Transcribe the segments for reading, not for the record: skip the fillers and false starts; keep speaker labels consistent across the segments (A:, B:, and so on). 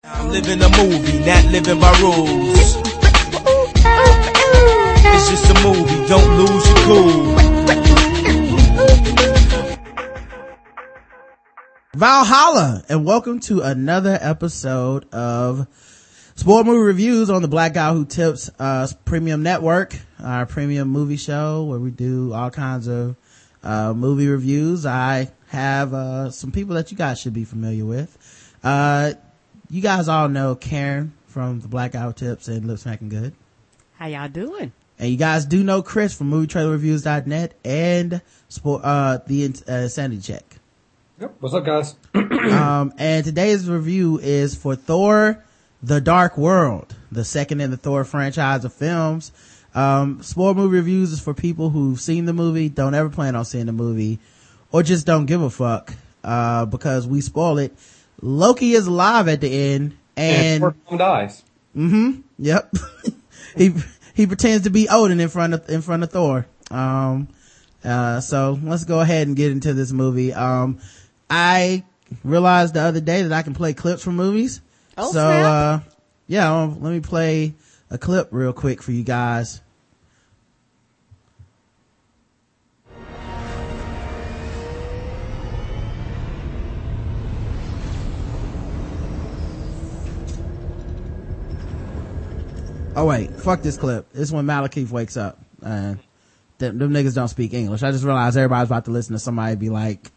A: I'm living a movie, not living by rules. It's just a movie, don't lose your cool.
B: Valhalla, and welcome to another episode of Sport Movie Reviews on the Black Guy Who Tips Premium Network, our premium movie show where we do all kinds of movie reviews. I have some people that you guys should be familiar with. You guys all know Karen from the Black Guy Who Tips and Lip Smacking Good.
C: How y'all doing?
B: And you guys do know Chris from MovieTrailerReviews.net and the Insanity Check.
D: Yep. What's up, guys?
B: And today's review is for Thor: The Dark World, the second in the Thor franchise of films. Sport Movie Reviews is for people who've seen the movie, don't ever plan on seeing the movie, or just don't give a fuck, because we spoil it. Loki is alive at the end, and
D: Thor dies.
B: Yep. he pretends to be Odin in front of Thor. So let's go ahead and get into this movie. I realized the other day that I can play clips from movies.
C: Oh,
B: so
C: snap.
B: let me play a clip real quick for you guys. Oh wait, fuck this clip. This is when Malekith wakes up. Them niggas don't speak English. I just realized everybody's about to listen to somebody be like,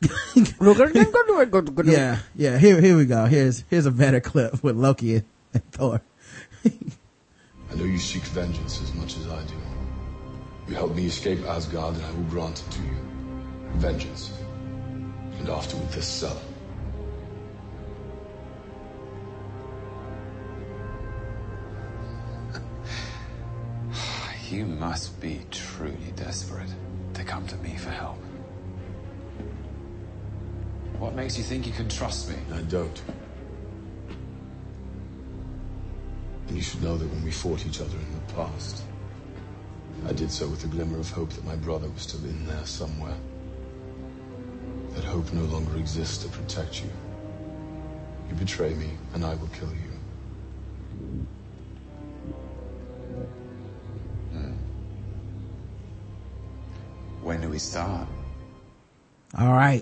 B: yeah, here we go. Here's a better clip with Loki and Thor.
E: I know you seek vengeance as much as I do. You helped me escape Asgard, and I will grant it to you. Vengeance. And afterward this cell.
F: You must be truly desperate to come to me for help. What makes you think you can trust me?
E: I don't. And you should know that when we fought each other in the past, I did so with a glimmer of hope that my brother was still in there somewhere. That hope no longer exists to protect you. You betray me, and I will kill you.
F: When do we start?
B: All right.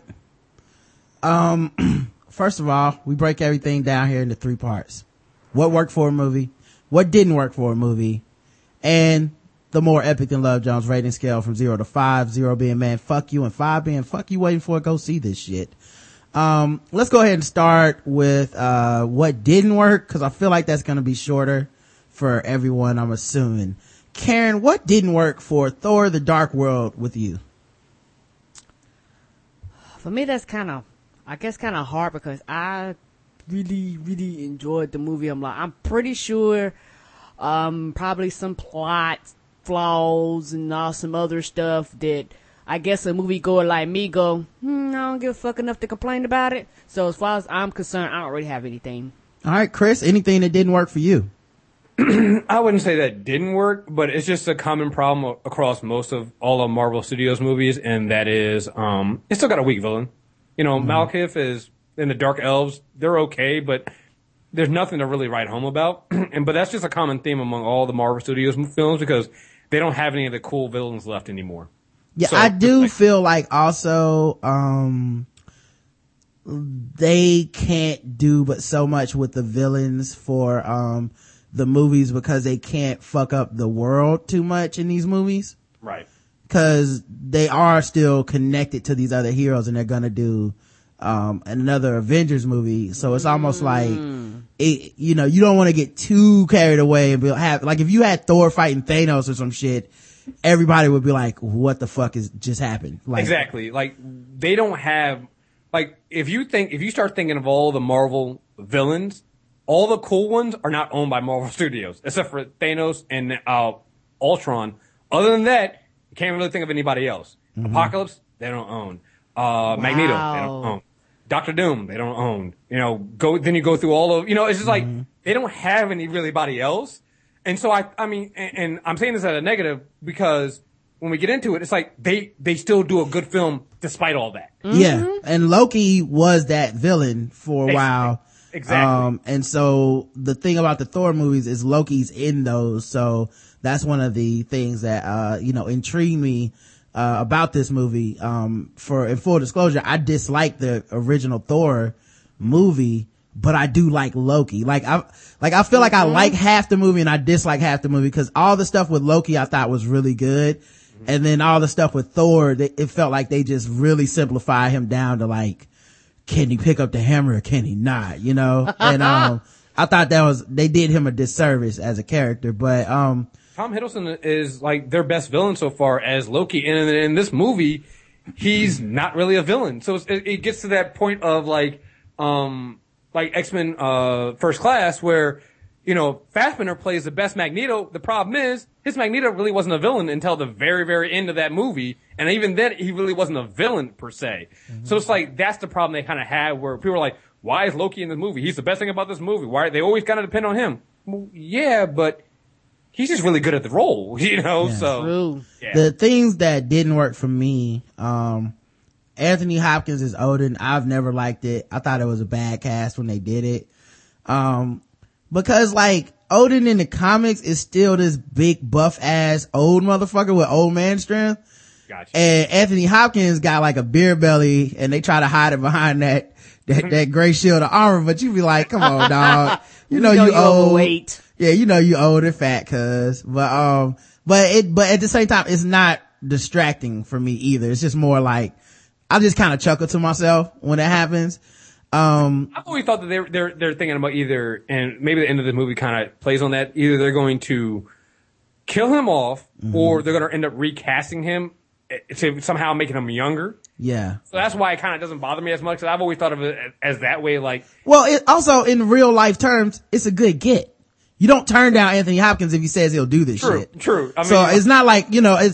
B: First of all, we break everything down here into 3 parts. What worked for a movie, what didn't work for a movie, and the more epic than Love Jones rating scale from 0 to 5, 0 being man fuck you and 5 being fuck you waiting for it, go see this shit. Let's go ahead and start with what didn't work, because I feel like that's going to be shorter for everyone, I'm assuming. Karen, what didn't work for Thor: The Dark World with you?
C: For me, that's kind of hard because I really enjoyed the movie. I'm pretty sure, probably some plot flaws and all some other stuff that I guess a moviegoer like me go, I don't give a fuck enough to complain about it. So as far as I'm concerned, I don't really have anything.
B: All right, Chris, anything that didn't work for you?
D: I wouldn't say that didn't work, but it's just a common problem across most of all of Marvel Studios movies, and that is, it's still got a weak villain. You know, Malekith is, and the Dark Elves, they're okay, but there's nothing to really write home about. But that's just a common theme among all the Marvel Studios films because they don't have any of the cool villains left anymore.
B: Yeah,
D: so,
B: I do feel like also, they can't do but so much with the villains for, the movies because they can't fuck up the world too much in these movies.
D: Right.
B: Cause they are still connected to these other heroes and they're gonna do, another Avengers movie. So it's almost like, you don't want to get too carried away and like if you had Thor fighting Thanos or some shit, everybody would be like, what the fuck is just happened? Like,
D: exactly. Like they don't have, like if you start thinking of all the Marvel villains, all the cool ones are not owned by Marvel Studios, except for Thanos and Ultron. Other than that, you can't really think of anybody else. Apocalypse, they don't own. Magneto, they don't own. Doctor Doom, they don't own. Then you go through all of, it's just like, they don't have anybody else. And so I mean, and I'm saying this as a negative because when we get into it, it's like they still do a good film despite all that.
B: Yeah. And Loki was that villain for a while.
D: Exactly.
B: And so the thing about the Thor movies is Loki's in those. So that's one of the things that, intrigued me, about this movie. In full disclosure, I dislike the original Thor movie, but I do like Loki. I feel like I like half the movie and I dislike half the movie, because all the stuff with Loki I thought was really good. And then all the stuff with Thor, it felt like they just really simplify him down to like, can he pick up the hammer or can he not, And, I thought they did him a disservice as a character, but,
D: Tom Hiddleston is like their best villain so far as Loki. And in this movie, he's not really a villain. So it gets to that point of like X-Men, First Class, where, Fassbender plays the best Magneto. The problem is, his Magneto really wasn't a villain until the very, very end of that movie. And even then, he really wasn't a villain per se. Mm-hmm. So it's like, that's the problem they kind of had, where people are like, why is Loki in this movie? He's the best thing about this movie. Why, they always kind of depend on him. Well, yeah, but he's just really good at the role,
B: Yeah.
D: So.
C: True.
D: Yeah.
B: The things that didn't work for me, Anthony Hopkins is Odin. I've never liked it. I thought it was a bad cast when they did it. Because like Odin in the comics is still this big buff ass old motherfucker with old man strength.
D: Gotcha.
B: And Anthony Hopkins got like a beer belly and they try to hide it behind that gray shield of armor, but you be like, come on, dog. You know you old.
C: Overweight.
B: Yeah, you old and fat, cuz. But at the same time, it's not distracting for me either. It's just more like, I just kind of chuckle to myself when it happens.
D: I've always thought that they're thinking about either, and maybe the end of the movie kind of plays on that, either they're going to kill him off, or they're going to end up recasting him to somehow making him younger.
B: Yeah.
D: So that's why it kind of doesn't bother me as much, because I've always thought of it as that way, like.
B: Well, it also, in real life terms, it's a good get. You don't turn down Anthony Hopkins if he says he'll do this shit.
D: True. I mean,
B: so it's not like,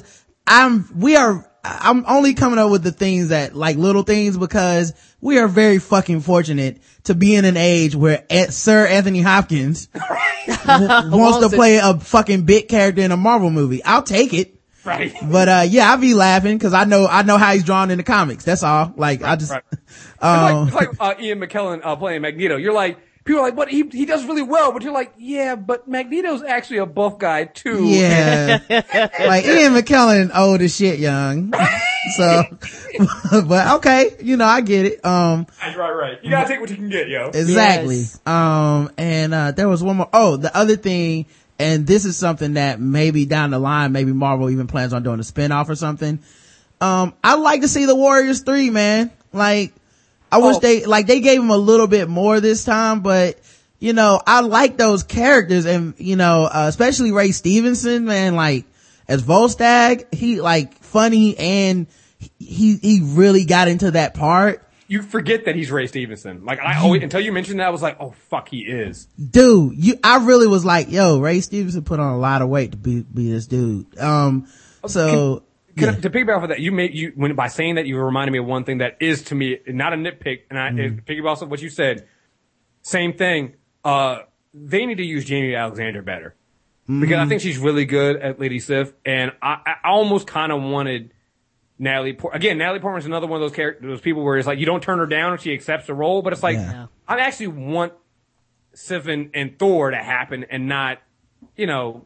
B: I'm only coming up with the things that, like, little things, because we are very fucking fortunate to be in an age where Sir Anthony Hopkins wants to play a fucking bit character in a Marvel movie. I'll take it.
D: Right.
B: But, I'll be laughing because I know how he's drawn in the comics. That's all. Like,
D: Right. It's like Ian McKellen, playing Magneto. You're like, people are like, but he does really well, but you're like, yeah, but Magneto's actually a buff guy too.
B: Yeah. Like Ian McKellen old as shit young. So, but okay, I get it.
D: Right. You gotta take what you can get, yo.
B: Exactly.
C: Yes.
B: And there was one more. Oh, the other thing, and this is something that maybe down the line, maybe Marvel even plans on doing a spinoff or something. I'd like to see the Warriors 3, man. Like, I wish they gave him a little bit more this time, but, I like those characters, and, especially Ray Stevenson, man, like, as Volstagg, he, like, funny, and he really got into that part.
D: You forget that he's Ray Stevenson. Like, I always, until you mentioned that, I was like, oh fuck, he is.
B: Dude, I really was like, yo, Ray Stevenson put on a lot of weight to be this dude. To
D: piggyback off of that, when by saying that, you reminded me of one thing that is, to me, not a nitpick, and it piggybacks off of what you said. Same thing. They need to use Jamie Alexander better. Because I think she's really good at Lady Sif, and I almost kind of wanted Natalie Portman. Again, Natalie Portman's another one of those characters, those people where it's like, you don't turn her down if she accepts the role, but it's like,
B: Yeah.
D: I actually want Sif and Thor to happen, and not,
B: there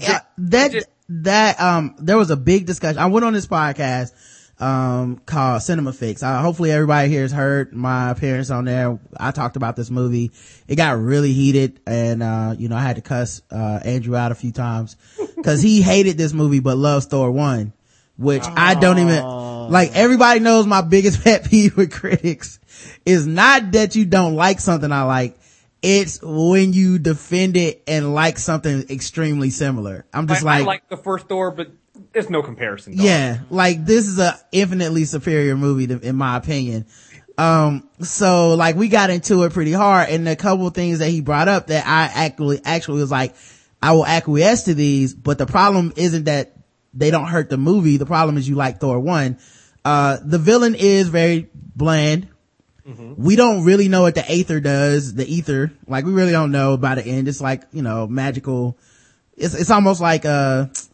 B: was a big discussion. I went on this podcast called Cinema Fix. Hopefully everybody here has heard my appearance on there. I talked about this movie. It got really heated, and I had to cuss Andrew out a few times because he hated this movie but loves Thor 1, which I don't even like. Everybody knows my biggest pet peeve with critics is not that you don't like something I like. It's when you defend it and like something extremely similar. I'm just
D: I like the first Thor, but there's no comparison. Dog.
B: Yeah, like this is a infinitely superior movie in my opinion. So like we got into it pretty hard, and a couple of things that he brought up that I actually was like, I will acquiesce to these, but the problem isn't that they don't hurt the movie. The problem is you like Thor 1. The villain is very bland. We don't really know what the Aether does. The Ether, like we really don't know by the end. It's like, magical. It's almost like, what's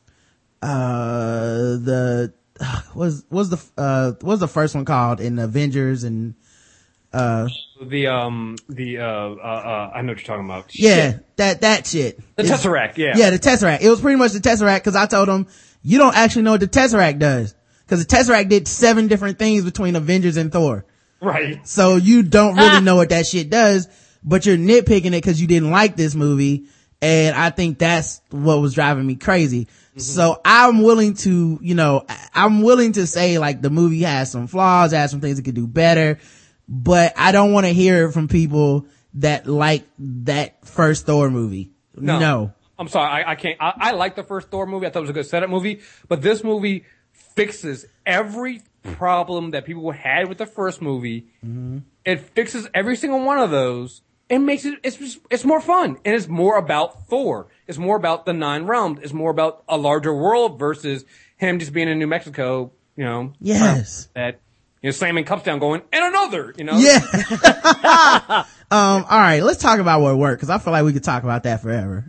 B: the first one called in Avengers, and
D: I know what you're talking about.
B: Yeah,
D: Shit.
B: that shit.
D: The Tesseract, yeah.
B: Yeah, the Tesseract. It was pretty much the Tesseract, cause I told him, you don't actually know what the Tesseract does. Cause the Tesseract did 7 different things between Avengers and Thor.
D: Right.
B: So you don't really know what that shit does, but you're nitpicking it cause you didn't like this movie. And I think that's what was driving me crazy. Mm-hmm. So I'm willing to say like the movie has some flaws, has some things it could do better, but I don't want to hear from people that like that first Thor movie. No.
D: I'm sorry, I can't. I like the first Thor movie. I thought it was a good setup movie, but this movie fixes every problem that people had with the first movie. Mm-hmm. It fixes every single one of those and makes it's more fun. And it's more about Thor. It's more about the 9 realms. It's more about a larger world versus him just being in New Mexico,
B: Yes.
D: Slamming cups down going, and another,
B: Yeah. All right, let's talk about what worked, cause I feel like we could talk about that forever.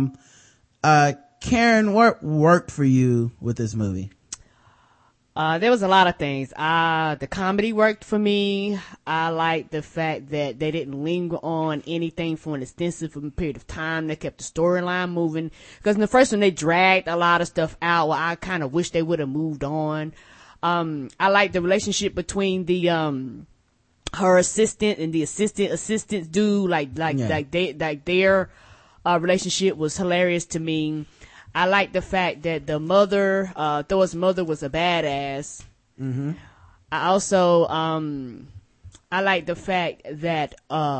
B: Karen, what worked for you with this movie?
C: There was a lot of things. The comedy worked for me. I liked the fact that they didn't linger on anything for an extensive period of time. They kept the storyline moving. Because in the first one, they dragged a lot of stuff out where I kind of wish they would have moved on. I liked the relationship between the, her assistant and the assistant's dude. Their relationship was hilarious to me. I like the fact that the mother, Thor's mother was a badass. Mm-hmm. I also, I like the fact that,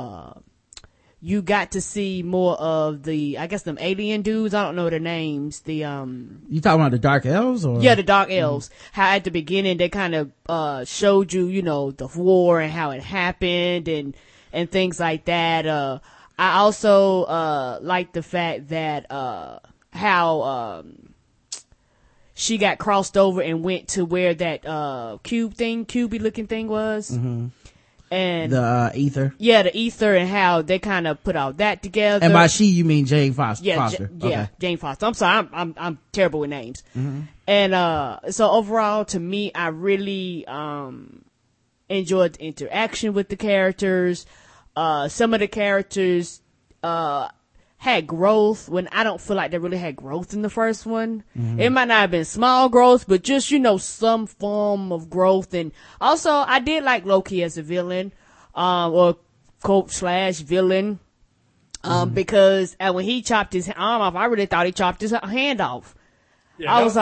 C: you got to see more of them alien dudes. I don't know their names. You
B: talking about the Dark Elves or?
C: Yeah, the Dark Elves. Mm-hmm. How at the beginning they kind of, showed you, the war and how it happened and things like that. I also, like the fact that, how she got crossed over and went to where that cubey looking thing was. Mm-hmm. And
B: the ether.
C: Yeah, the ether, and how they kind of put all that together.
B: And by she you mean Jane Foster.
C: Yeah, Jane Foster. I'm sorry, I'm terrible with names. Mm-hmm. And so overall to me I really enjoyed the interaction with the characters. Some of the characters had growth when I don't feel like they really had growth in the first one. Mm-hmm. It might not have been small growth, but just, some form of growth. And also I did like Loki as a villain, or /villain, because when he chopped his arm off, I really thought he chopped his hand off.
D: Yeah, I was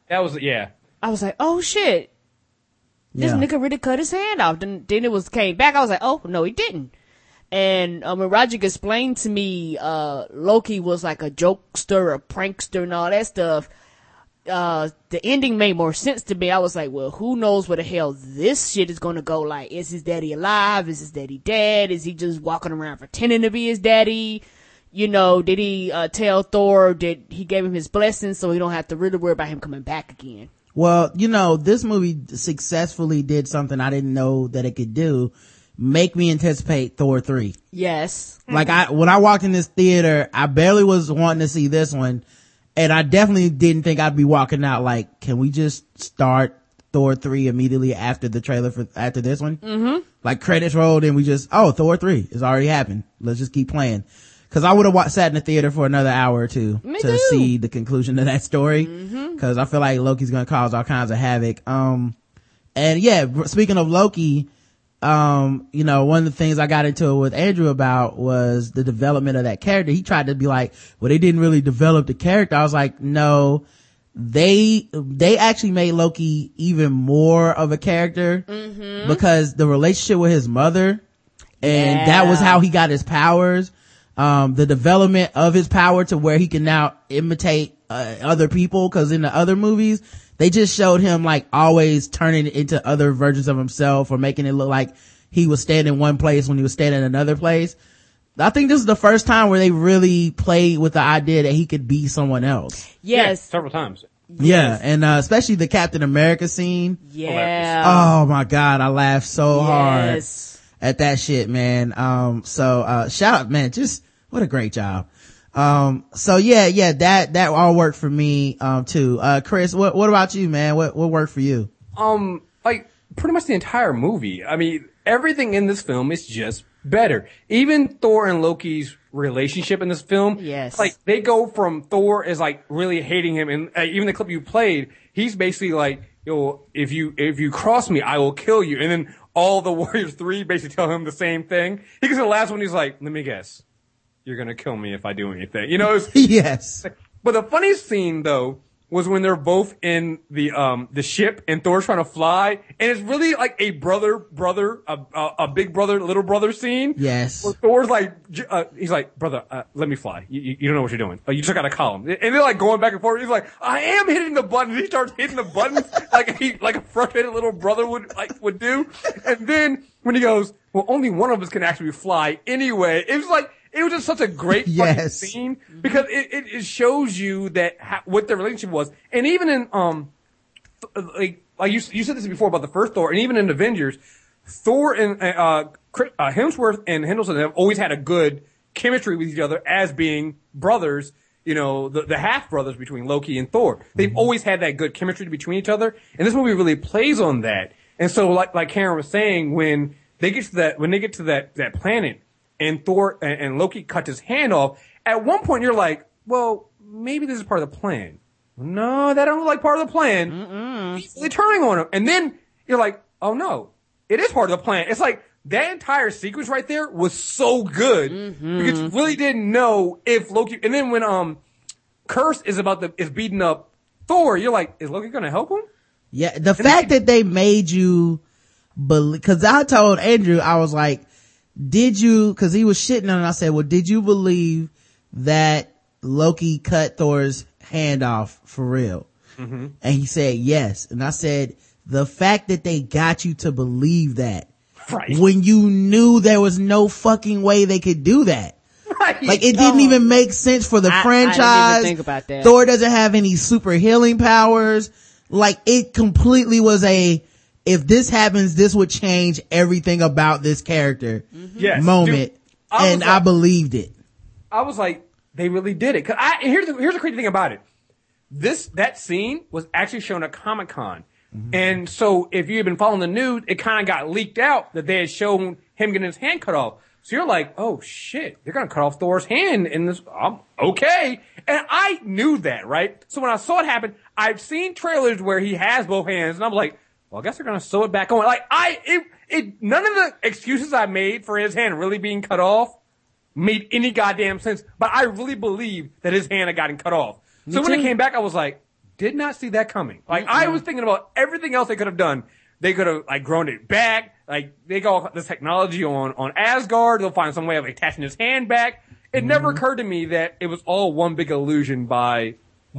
D: like, oh shit. This nigga really cut his hand off. Then it came back. I was like, oh no, he didn't. And when Roger explained to me Loki was like a jokester, a prankster, and all that stuff, the ending made more sense to me. I was like, well, who knows where the hell this shit is gonna go? Like, is his daddy alive? Is his daddy dead? Is he just walking around pretending to be his daddy? Did he tell Thor that he gave him his blessing so he don't have to really worry about him coming back again?
B: Well, this movie successfully did something I didn't know that it could do. Make me anticipate Thor 3.
C: Yes.
B: Like when I walked in this theater, I barely was wanting to see this one. And I definitely didn't think I'd be walking out like, can we just start Thor 3 immediately after the trailer after this one? Mm-hmm. Like credits rolled and we just, Thor 3 has already happened. Let's just keep playing. Cause I would have sat in the theater for another hour or two to see the conclusion of that story. Mm-hmm. Cause I feel like Loki's gonna cause all kinds of havoc. And yeah, speaking of Loki, one of the things I got into it with Andrew about was the development of that character. He tried to be like, well, they didn't really develop the character. I was like, no, they actually made Loki even more of a character because the relationship with his mother and that was how he got his powers. The development of his power to where he can now imitate other people, cause in the other movies, they just showed him like always turning into other versions of himself or making it look like he was standing one place when he was standing in another place. I think this is the first time where they really played with the idea that he could be someone else.
C: Yes.
D: Several times.
B: Yeah. And, especially the Captain America scene.
C: Yeah.
B: Oh my God. I laughed so hard at that shit, man. Shout out, man. Just what a great job. That all worked for me, too. Chris, what about you, man? What worked for you?
D: Like pretty much the entire movie. I mean, everything in this film is just better. Even Thor and Loki's relationship in this film,
C: Yes.
D: like they go from Thor is like really hating him, and even the clip you played, he's basically like, yo, if you cross me, I will kill you. And then all the Warriors 3 basically tell him the same thing. He gets to the last one, he's like, let me guess, you're gonna kill me if I do anything. You know,
B: Yes.
D: but the funniest scene though was when they're both in the ship and Thor's trying to fly, and it's really like a a big brother, little brother scene.
B: Yes.
D: Where Thor's like, he's like, brother, let me fly. You don't know what you're doing. You just got to call him. And they're like going back and forth. He's like, I am hitting the button. He starts hitting the buttons like a frustrated little brother would do. And then when he goes, well, only one of us can actually fly anyway. It was just such a great fucking
B: Yes.
D: scene because it shows you that what their relationship was. And even in like you said this before about the first Thor, and even in Avengers, Thor and Hemsworth and Henderson have always had a good chemistry with each other as being brothers. You know, the half brothers between Loki and Thor. They've always had that good chemistry between each other, and this movie really plays on that. And so, like Karen was saying, when they get to that planet, and Thor and Loki cut his hand off, at one point you're like, well, maybe this is part of the plan. No, that don't look like part of the plan. He's really turning on him. And then you're like, oh no, it is part of the plan. It's like that entire sequence right there was so good because you really didn't know if Loki, and then when Curse is beating up Thor, you're like, is Loki gonna help him?
B: Yeah. The fact that they made you believe, cause I told Andrew, I was like, cause he was shitting on it, I said, well, did you believe that Loki cut Thor's hand off for real? And he said yes. And I said, the fact that they got you to believe that,
D: Right.
B: when you knew there was no fucking way they could do that.
D: Right.
B: Like, it didn't even make sense for the franchise.
C: I didn't even think about that.
B: Thor doesn't have any super healing powers. Like, it completely was if this happens, this would change everything about this character
D: Yes,
B: moment.
D: dude,
B: I believed it.
D: I was like, they really did it. Here's the crazy thing about it. That scene was actually shown at Comic-Con. And so if you had been following the news, it kind of got leaked out that they had shown him getting his hand cut off. So you're like, oh shit, they're going to cut off Thor's hand in this. Okay. And I knew that, right? So when I saw it happen, I've seen trailers where he has both hands, and I'm like, well, I guess they're going to sew it back on. Like, none of the excuses I made for his hand really being cut off made any goddamn sense. But I really believe that his hand had gotten cut off. So when it came back, I was like, did not see that coming. Like, I was thinking about everything else they could have done. They could have, like, grown it back. Like, they got this technology on Asgard. They'll find some way of attaching his hand back. It never occurred to me that it was all one big illusion by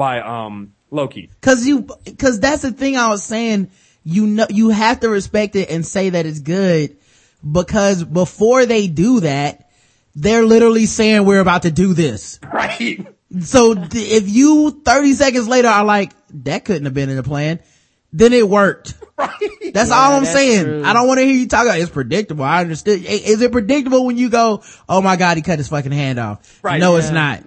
D: Loki.
B: Cause that's the thing I was saying. You have to respect it and say that it's good, because before they do that, they're literally saying we're about to do this.
D: Right.
B: So if you 30 seconds later are like, that couldn't have been in the plan, then it worked.
D: Right.
B: That's all I'm
C: that's
B: saying.
C: true.
B: I don't want to hear you talk about it's predictable. I understood. Is it predictable when you go, oh my God, he cut his fucking hand off?
D: Right.
B: No,
D: Yeah.
B: it's not.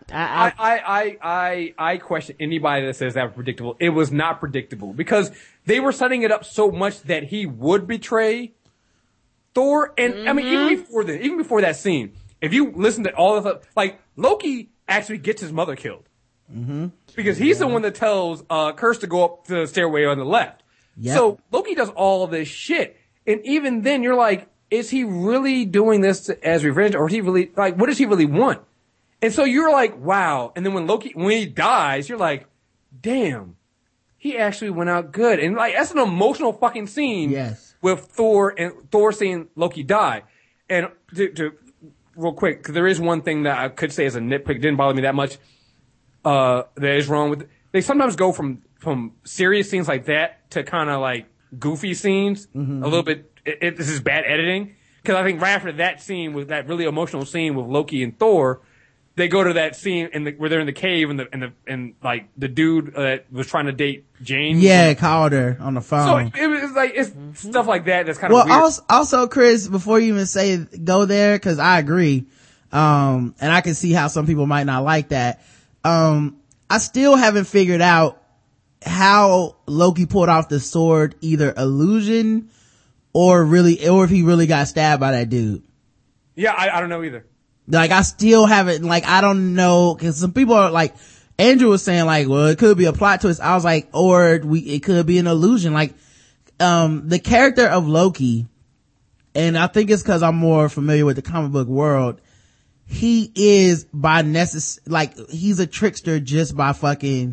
D: I question anybody that says that was predictable. It was not predictable because they were setting it up so much that he would betray Thor. And I mean, even before that scene, if you listen to all of the, like, Loki actually gets his mother killed. Because he's the one that tells, Curse to go up the stairway on the left.
B: Yep.
D: So Loki does all of this shit. And even then you're like, is he really doing this as revenge, or is he really, like, what does he really want? And so you're like, wow. And then when he dies, you're like, damn, he actually went out good. And like, that's an emotional fucking scene.
B: Yes.
D: With Thor seeing Loki die. And to real quick, because there is one thing that I could say as a nitpick, didn't bother me that much, that is wrong with, they sometimes go from serious scenes like that to kind of like goofy scenes, a little bit, this is bad editing. Because I think right after that scene, with that really emotional scene with Loki and Thor, they go to that scene where they're in the cave and like the dude that was trying to date Jane.
B: Yeah, called her on the
D: So
B: phone.
D: it was like, it's stuff like that that's kind of
B: Well,
D: weird.
B: also, Chris, before you even say go there, cause I agree. And I can see how some people might not like that. I still haven't figured out how Loki pulled off the sword, either illusion or if he really got stabbed by that dude.
D: Yeah, I don't know either.
B: Like, I still haven't, like, I don't know, cause some people are like, Andrew was saying like, well, it could be a plot twist. I was like, it could be an illusion. Like, the character of Loki, and I think it's cause I'm more familiar with the comic book world, he is by he's a trickster just by fucking,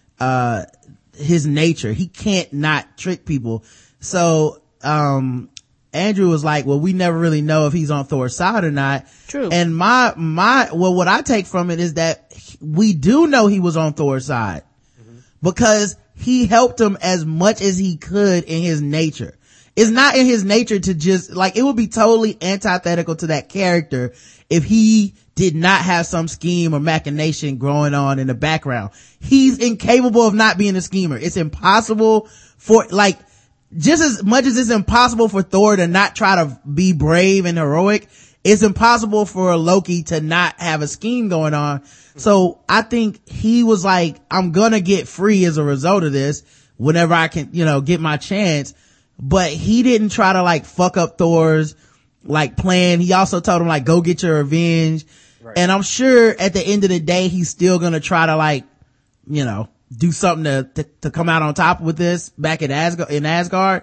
B: his nature. He can't not trick people. So, Andrew was like, well, we never really know if he's on Thor's side or not.
C: True.
B: And what I take from it is that we do know he was on Thor's side because he helped him as much as he could in his nature. It's not in his nature to just, like, it would be totally antithetical to that character if he did not have some scheme or machination growing on in the background. He's incapable of not being a schemer. It's impossible for, like, just as much as it's impossible for Thor to not try to be brave and heroic, it's impossible for Loki to not have a scheme going on. So I think he was like, I'm gonna get free as a result of this whenever I can, get my chance. But he didn't try to like fuck up Thor's like plan. He also told him like, go get your revenge. Right. And I'm sure at the end of the day, he's still gonna try to like, do something to come out on top with this back in Asgard.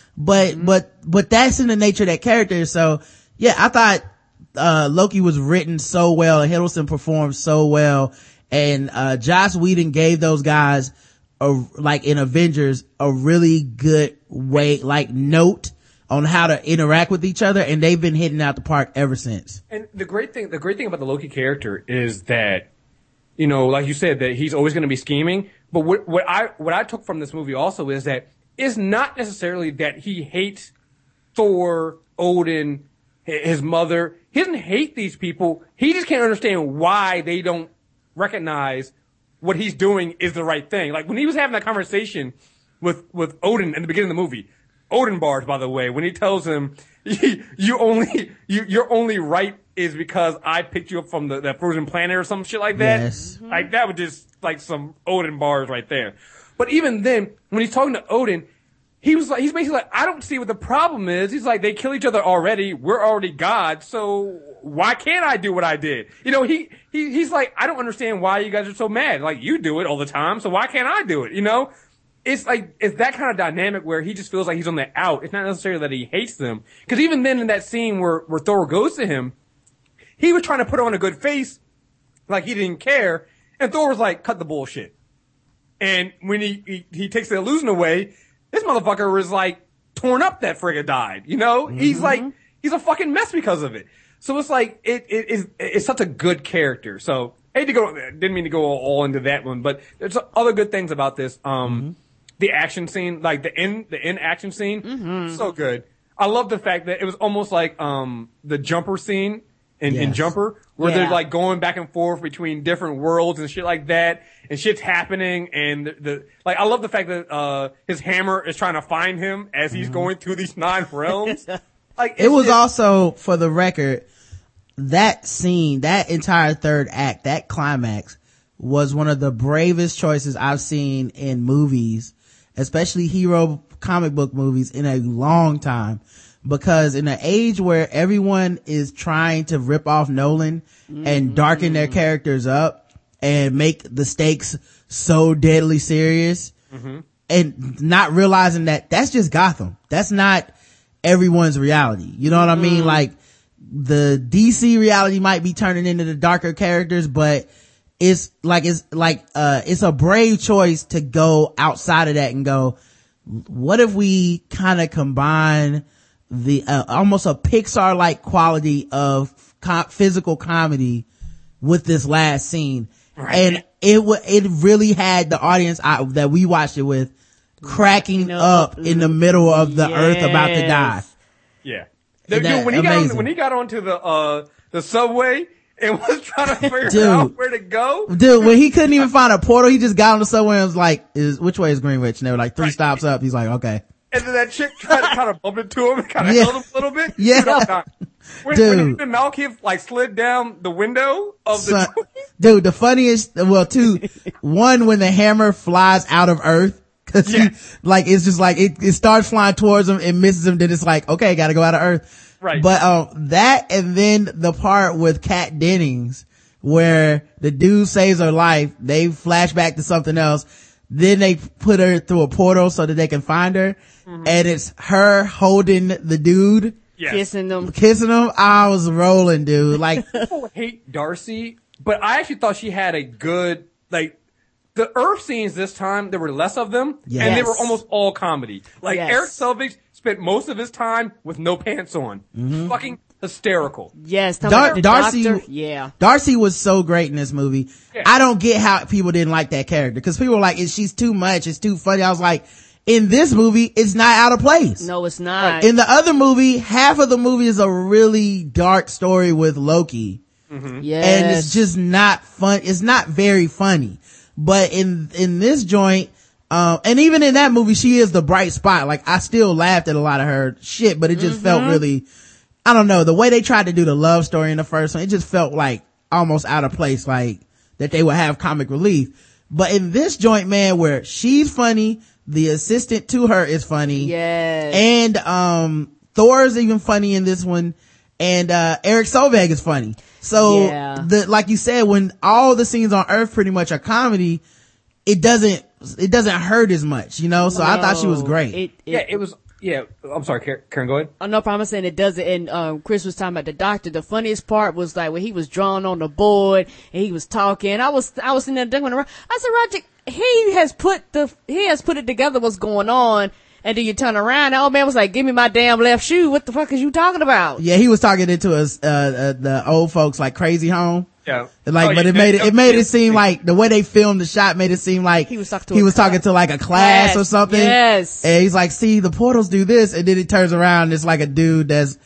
B: But that's in the nature of that character. So yeah, I thought, Loki was written so well and Hiddleston performed so well. And, Joss Whedon gave those guys like in Avengers, a really good way, like note on how to interact with each other. And they've been hitting out the park ever since. And
D: the great thing about the Loki character is that, like you said, that he's always going to be scheming. But what I took from this movie also is that it's not necessarily that he hates Thor, Odin, his mother. He doesn't hate these people. He just can't understand why they don't recognize what he's doing is the right thing. Like when he was having that conversation with Odin in the beginning of the movie, Odin bars, by the way, when he tells him, your only right is because I picked you up from that frozen planet or some shit like that.
B: Yes.
D: Like that was just like some Odin bars right there. But even then, when he's talking to Odin, he's basically like, I don't see what the problem is. He's like, they kill each other already. We're already gods. So why can't I do what I did? He's like, I don't understand why you guys are so mad. Like you do it all the time. So why can't I do it? It's like, it's that kind of dynamic where he just feels like he's on the out. It's not necessarily that he hates them. Cause even then in that scene where Thor goes to him, he was trying to put on a good face, like he didn't care. And Thor was like, cut the bullshit. And when he takes the illusion away, this motherfucker was like torn up that friggin' died. Mm-hmm. He's a fucking mess because of it. So it's like, it's such a good character. So didn't mean to go all into that one, but there's other good things about this. The action scene, like the end action scene, so good. I love the fact that it was almost like, the jumper scene in Jumper, where they're like going back and forth between different worlds and shit like that, and shit's happening, and I love the fact that, his hammer is trying to find him as he's going through these 9 realms. Like, it was
B: also, for the record, that scene, that entire third act, that climax was one of the bravest choices I've seen in movies, especially hero comic book movies, in a long time. Because in an age where everyone is trying to rip off Nolan and darken their characters up and make the stakes so deadly serious, and not realizing that that's just Gotham. That's not everyone's reality. You know what I mean? Like, the DC reality might be turning into the darker characters, but it's a brave choice to go outside of that and go, what if we kind of combine the almost a Pixar like quality of physical comedy with this last scene, and it really had the audience that we watched it with cracking up in the middle of the earth about to die.
D: Yeah. When he got onto the subway and was trying to figure out where to go.
B: Dude, when he couldn't even find a portal, he just got on the subway and was like, which way is Greenwich? And they were like 3 stops up. He's like, okay.
D: And then that chick tried to kind of bump into him and kind of held him a little bit.
B: Yeah.
D: When even Malekith like slid down the window of the
B: dude, the funniest, two. One, when the hammer flies out of Earth, Cause like, it's just like, it starts flying towards him and misses him. Then it's like, okay, gotta go out of Earth.
D: Right.
B: But, that and then the part with Kat Dennings where the dude saves her life, they flash back to something else. Then they put her through a portal so that they can find her. And it's her holding the dude.
D: Yes.
C: Kissing them.
B: I was rolling, dude. Like,
D: People hate Darcy, but I actually thought she had a good, like, the Earth scenes this time, there were less of them,
B: Yes.
D: and they were almost all comedy. Like,
C: Yes.
D: Eric Selvig spent most of his time with no pants on. Fucking hysterical.
C: Yes.
B: Darcy,
C: Doctor. Yeah.
B: Darcy was so great in this movie.
D: Yeah.
B: I don't get how people didn't like that character, because people were like, she's too much, it's too funny. I was like, in this movie, it's not out of place.
C: No, it's not.
B: In the other movie, half of the movie is a really dark story with Loki.
C: Yes.
B: And it's just not fun. It's not very funny. But in this joint, and even in that movie, she is the bright spot. Like, I still laughed at a lot of her shit, but it just felt really, I don't know, the way they tried to do the love story in the first one, it just felt like almost out of place, like that they would have comic relief. But in this joint, man, where she's funny, the assistant to her is funny.
C: Yes.
B: And, Thor's even funny in this one. And, Eric Selvig is funny. So,
C: Yeah.
B: like you said, when all the scenes on Earth pretty much are comedy, it doesn't hurt as much, you know? So I thought she was great.
D: It was, I'm sorry, Karen, go ahead.
C: No problem. I'm saying it doesn't. And Chris was talking about the doctor. The funniest part was like when he was drawn on the board and he was talking. I was sitting there looking around. I said, Roger, he has put it together what's going on. And then you turn around, the old man was like, give me my damn left shoe. What the fuck is you talking about?
B: Yeah, he was talking into the old folks like crazy home.
D: Yeah.
B: Like, but it made it seem like the way they filmed the shot made it seem like
C: he was talking
B: to like a class or something.
C: Yes.
B: And he's like, see, the portals do this. And then he turns around and it's like a dude that's,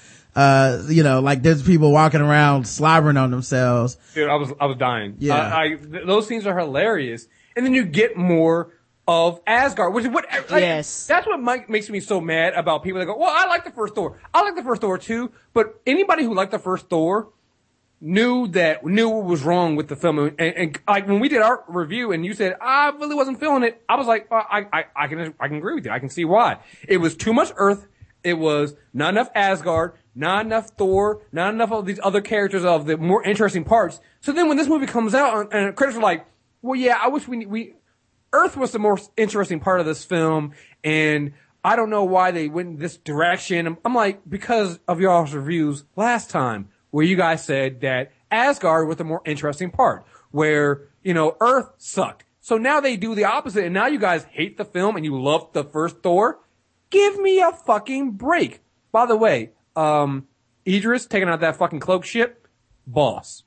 B: like there's people walking around slobbering on themselves.
D: Dude, I was dying.
B: Yeah.
D: Those scenes are hilarious. And then you get more of Asgard, which is what, like,
C: Yes.
D: that's what makes me so mad about people that go, well, I like the first Thor. I like the first Thor too, but anybody who liked the first Thor knew what was wrong with the film. And like when we did our review and you said, I really wasn't feeling it, I was like, well, I can agree with you. I can see why. It was too much Earth. It was not enough Asgard, not enough Thor, not enough of these other characters of the more interesting parts. So then when this movie comes out and critics are like, well, yeah, I wish Earth was the most interesting part of this film, and I don't know why they went in this direction. I'm like, because of y'all's reviews last time, where you guys said that Asgard was the more interesting part, where, Earth sucked. So now they do the opposite, and now you guys hate the film and you love the first Thor? Give me a fucking break. By the way, Idris taking out that fucking cloak shit, boss.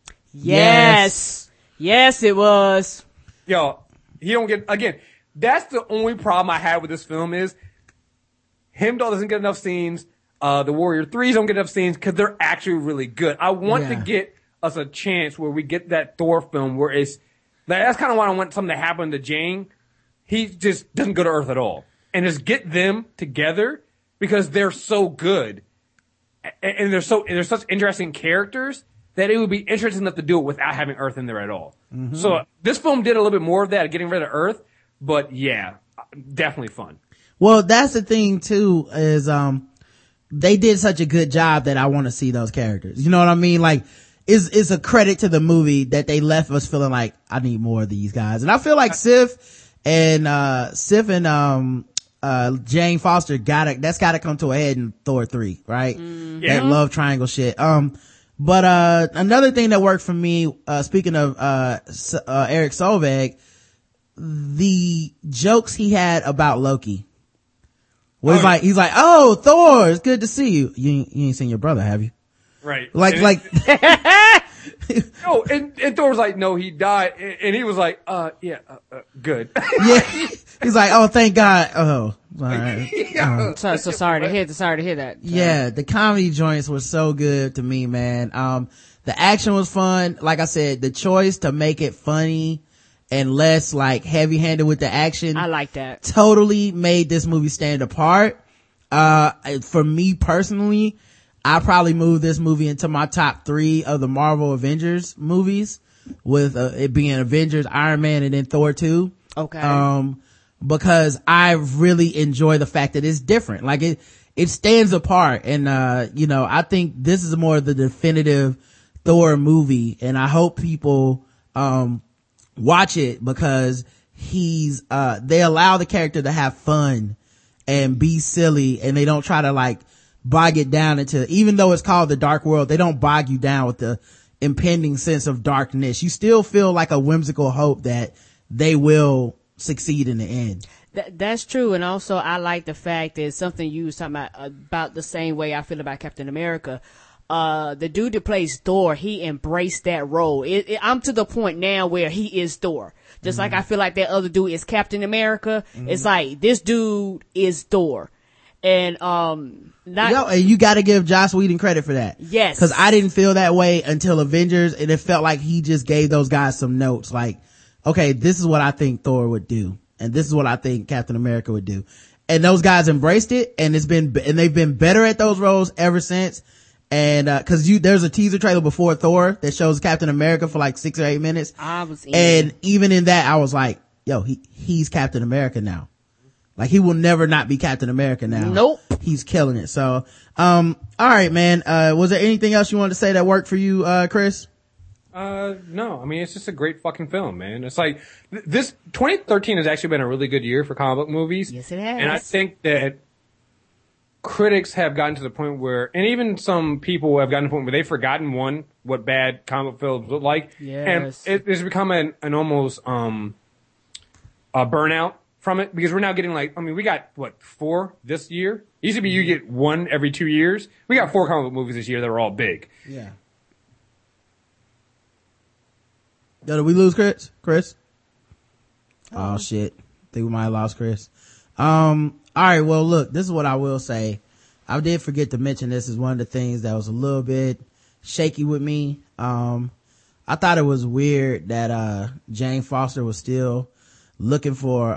C: Yes. Yes, it was.
D: Yo, he don't get, again, that's the only problem I have with this film is Heimdall doesn't get enough scenes. The Warrior 3s don't get enough scenes because they're actually really good. I want to get us a chance where we get that Thor film where that's kind of why I want something to happen to Jane. He just doesn't go to Earth at all. And just get them together because they're so good. And they're such interesting characters that it would be interesting enough to do it without having Earth in there at all. Mm-hmm. So this film did a little bit more of that, getting rid of Earth, but yeah, definitely fun.
B: Well, that's the thing too, is, they did such a good job that I want to see those characters. You know what I mean? Like, it's a credit to the movie that they left us feeling like, I need more of these guys. And I feel like Sif and Jane Foster that's gotta come to a head in Thor 3, right?
D: Yeah.
B: That love triangle shit. But another thing that worked for me, speaking of, Eric Selvig, the jokes he had about Loki. Where he's like, oh, Thor, it's good to see you. You ain't seen your brother, have you?
D: Right. No, and Thor was like, no, he died. And he was like, good.
B: Yeah. He's like, oh, thank God. Oh, all right.
C: So sorry to hear that.
B: Yeah, the comedy joints were so good to me, man. The action was fun. Like I said, the choice to make it funny and less like heavy handed with the action.
C: I like that.
B: Totally made this movie stand apart. For me personally, I probably moved this movie into my top 3 of the Marvel Avengers movies, with it being Avengers, Iron Man, and then Thor 2.
C: Okay.
B: because I really enjoy the fact that it's different. Like it stands apart. And, I think this is more of the definitive Thor movie. And I hope people, watch it because they allow the character to have fun and be silly, and they don't try to like bog it down into, even though it's called the Dark World, they don't bog you down with the impending sense of darkness. You still feel like a whimsical hope that they will succeed in the end.
C: That's true. And also I like the fact that something you was talking about the same way I feel about Captain America. The dude that plays Thor, he embraced that role. I'm to the point now where he is Thor. Just like I feel like that other dude is Captain America. It's like this dude is Thor. And,
B: and you gotta give Joss Whedon credit for that.
C: Yes.
B: Cause I didn't feel that way until Avengers, and it felt like he just gave those guys some notes like, okay, this is what I think Thor would do, and this is what I think Captain America would do. And those guys embraced it, and they've been better at those roles ever since. And, cause there's a teaser trailer before Thor that shows Captain America for like 6 or 8 minutes. And even in that, I was like, yo, he's Captain America now. Like he will never not be Captain America now.
C: Nope.
B: He's killing it. So, all right, man. Was there anything else you wanted to say that worked for you, Chris?
D: No. I mean, it's just a great fucking film, man. It's like, this 2013 has actually been a really good year for comic book movies.
C: Yes, it has.
D: And I think that critics have gotten to the point where, and even some people have gotten to the point where they've forgotten what bad comic book films look like.
C: Yes.
D: And it's become an almost, a burnout from it, because we're now getting like, I mean, we got 4 this year. It used to be you get 1 every 2 years. We got 4 comic book movies this year that were all big.
B: Yeah. Did we lose Chris? Oh shit. Think we might have lost Chris. All right, well look, this is what I will say. I did forget to mention this is one of the things that was a little bit shaky with me. I thought it was weird that Jane Foster was still looking for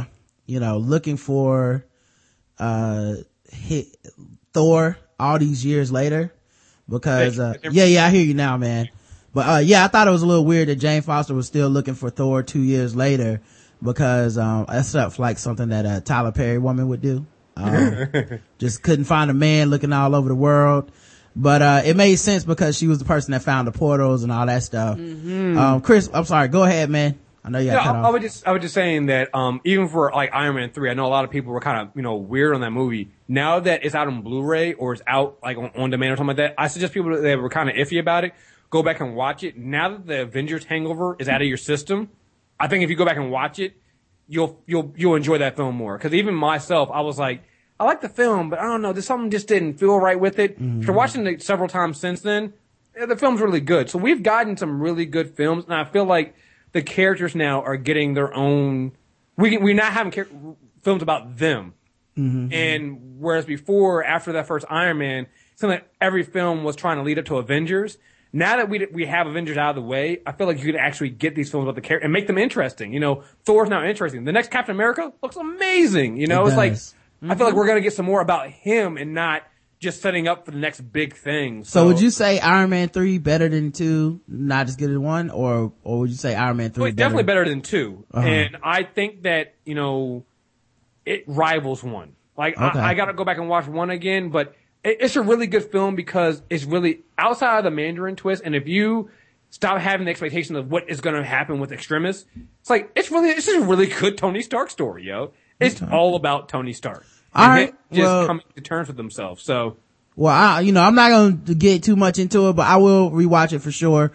B: Thor all these years later, because I hear you now, man. But I thought it was a little weird that Jane Foster was still looking for Thor 2 years later, because that's stuff like something that a Tyler Perry woman would do. Just couldn't find a man looking all over the world. But it made sense because she was the person that found the portals and all that stuff. Chris, I'm sorry, go ahead, man. I know you got cut off.
D: I was just saying that even for like Iron Man 3, I know a lot of people were kind of weird on that movie. Now that it's out on Blu-ray or it's out like on demand or something like that, I suggest people that were kind of iffy about it, go back and watch it. Now that the Avengers hangover is out of your system, I think if you go back and watch it, you'll enjoy that film more. Because even myself, I was like, I like the film, but I don't know, there's something just didn't feel right with it. After watching it several times since then, the film's really good. So we've gotten some really good films, and I feel like the characters now are getting their own. We're not having films about them. And whereas before, after that first Iron Man, something like every film was trying to lead up to Avengers. Now that we have Avengers out of the way, I feel like you could actually get these films about the character and make them interesting. Thor's now interesting. The next Captain America looks amazing. It's like, I feel like we're going to get some more about him and not just setting up for the next big thing.
B: So would you say Iron Man 3 better than 2, not as good as 1? Or would you say Iron Man 3
D: well, definitely better than 2. And I think that, it rivals 1. Like, okay. I got to go back and watch 1 again, but it's a really good film because it's really outside of the Mandarin twist. And if you stop having the expectation of what is going to happen with Extremis, it's like, it's a really good Tony Stark story, yo. It's all about Tony Stark.
B: All right.
D: Just coming to terms with themselves. So.
B: Well, I'm not going to get too much into it, but I will rewatch it for sure.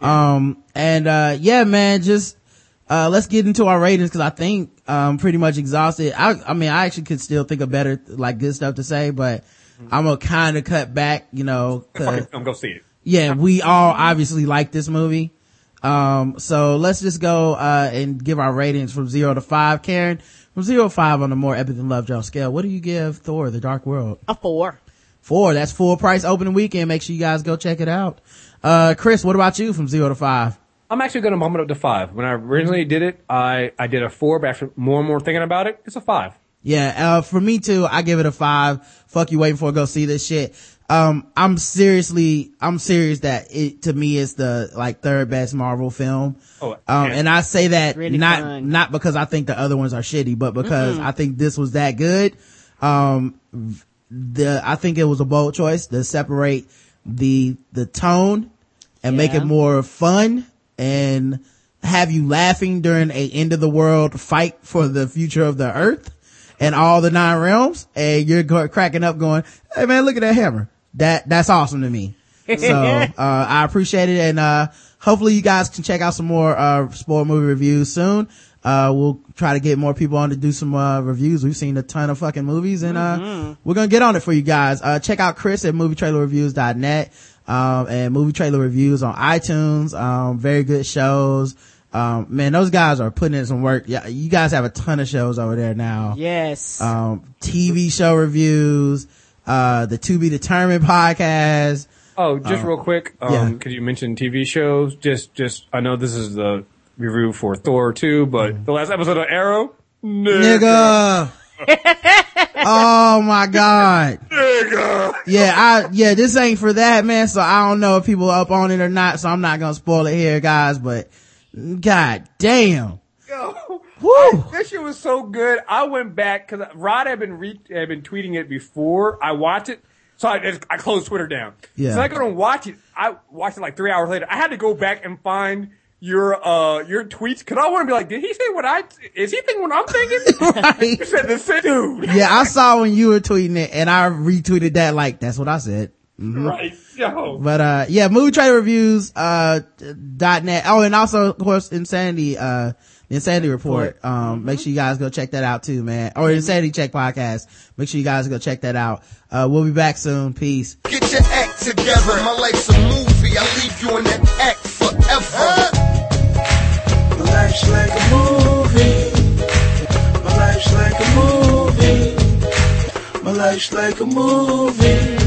B: Yeah. Man, just, let's get into our ratings because I think, pretty much exhausted. I mean, I actually could still think of better, like good stuff to say, but I'm gonna kind of cut back,
D: Fucking film, go see it.
B: Yeah, we all obviously like this movie. So let's just go, and give our ratings from 0 to 5. Karen, from 0 to 5 on the more epic than Love Jones scale, what do you give Thor, The Dark World?
C: A 4.
B: 4. That's full price opening weekend. Make sure you guys go check it out. Chris, what about you from 0 to 5?
D: I'm actually going to bump it up to 5. When I originally did it, I did a 4, but after more and more thinking about it, it's a 5.
B: Yeah, for me too, I give it a 5. Fuck you waiting for, go see this shit. I'm serious that it, to me, is the, like, third best Marvel film. And I say that
C: really
B: not because I think the other ones are shitty, but because I think this was that good. I think it was a bold choice to separate the tone and make it more fun and have you laughing during a end of the world fight for the future of the earth and all the 9 realms, and you're cracking up going, hey man, look at that hammer. That's awesome to me. So I appreciate it, and hopefully you guys can check out some more spoiler movie reviews soon. We'll try to get more people on to do some reviews. We've seen a ton of fucking movies, and we're gonna get on it for you guys. Check out Chris at movietrailerreviews.net and Movie Trailer Reviews on iTunes. Very good shows. Man, those guys are putting in some work. Yeah, you guys have a ton of shows over there now.
C: Yes.
B: TV show reviews, the To Be Determined podcast.
D: Oh, just real quick, cause you mentioned TV shows, just, I know this is the review for Thor 2, but the last episode of Arrow,
B: nigga. Oh my god. Nigga. Yeah, this ain't for that, man, so I don't know if people are up on it or not, so I'm not gonna spoil it here, guys, but god damn.
D: Yo, this shit was so good. I went back, cause Rod had been tweeting it before I watched it. So I closed Twitter down.
B: Yeah.
D: So I go to watch it. I watched it like 3 hours later. I had to go back and find your tweets, cause I want to be like, did he say is he thinking what I'm thinking?
B: Right.
D: You said the same dude.
B: Yeah, I saw when you were tweeting it, and I retweeted that like, that's what I said. Mm-hmm.
D: Right. Yo.
B: But, movie trailer reviews, .net. Oh, and also, of course, Insanity, the Insanity Report. Make sure you guys go check that out too, man. Or Insanity Check Podcast. Make sure you guys go check that out. We'll be back soon. Peace.
G: Get your act together. My life's a movie. I leave you in that act forever.
H: My life's like a movie. My life's like a movie. My life's like a movie.